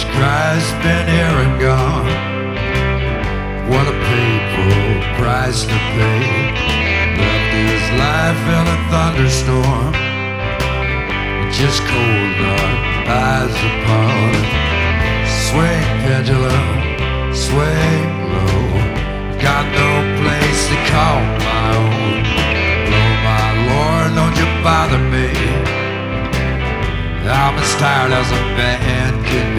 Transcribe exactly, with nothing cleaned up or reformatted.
Christ been here and gone. What a painful price to pay. Left his life in a thunderstorm, just cold dark eyes upon it. Swing pendulum, swing low. Got no place to call my own. Oh my Lord, don't you bother me. I'm as tired as a man can be.